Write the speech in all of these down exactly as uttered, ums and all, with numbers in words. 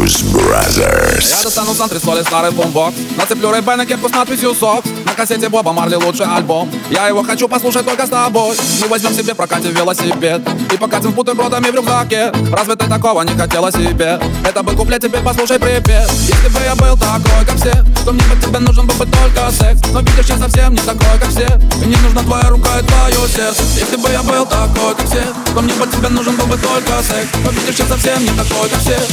Blues Brothers. Я достану с антресоли старый бумбокс, нацеплю рэйбэн на кепку с надписью «Сокс». На кассете Боба Марли лучший альбом, я его хочу послушать только с тобой. Мы возьмем себе в прокате велосипед и покатим с бутербродами в рюкзаке. Разве ты такого не хотела себе? Это был куплет, теперь послушай припев. Если бы я был такой, как все, то мне бы тебе нужен был бы только секс. Но видишь, я совсем не такой, как все, и мне нужна твоя рука и твое сердце. Если бы я был такой, как все, то мне бы тебе нужен был бы только секс. Но видишь, я совсем не такой, как все.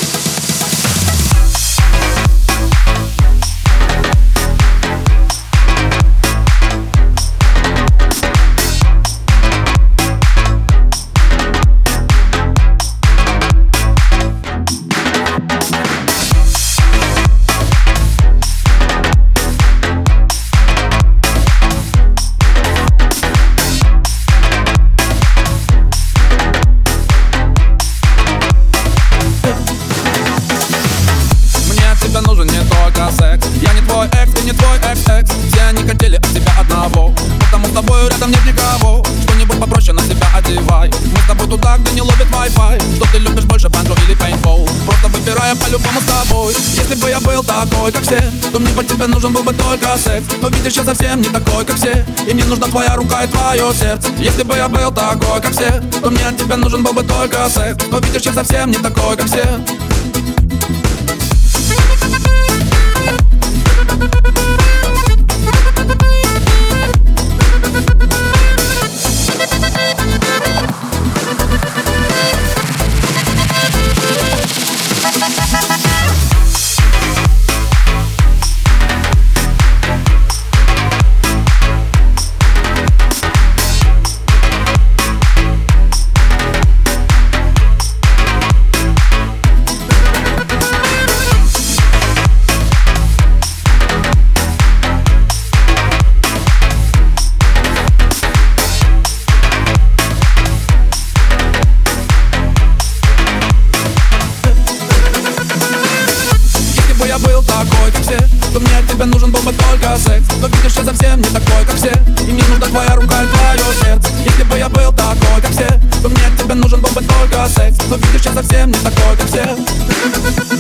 Я не твой экс, ты не твой экс-экс. Все они хотели от тебя одного, потому с тобой рядом нет никого. Что-нибудь попроще на себя одевай. Мы с тобой туда, где не ловит Wi-Fi. Что ты любишь больше, банджо или пейнтбол? Просто выбираем по-любому с тобой. Если бы я был такой, как все, то мне по тебе нужен был бы только секс. Но видишь, я совсем не такой, как все, и мне нужна твоя рука и твое сердце. Если бы я был такой, как все, то мне от тебя нужен был бы только секс. Но видишь, я совсем не такой, как все. Я был такой, как все, то мне от тебя нужен был бы только секс. Но видишь, я совсем не такой, как все, и мне нужна твоя рука и твое сердце. Если бы я был такой, как все, то мне от тебя нужен был бы только секс. Но видишь, я совсем не такой, как все.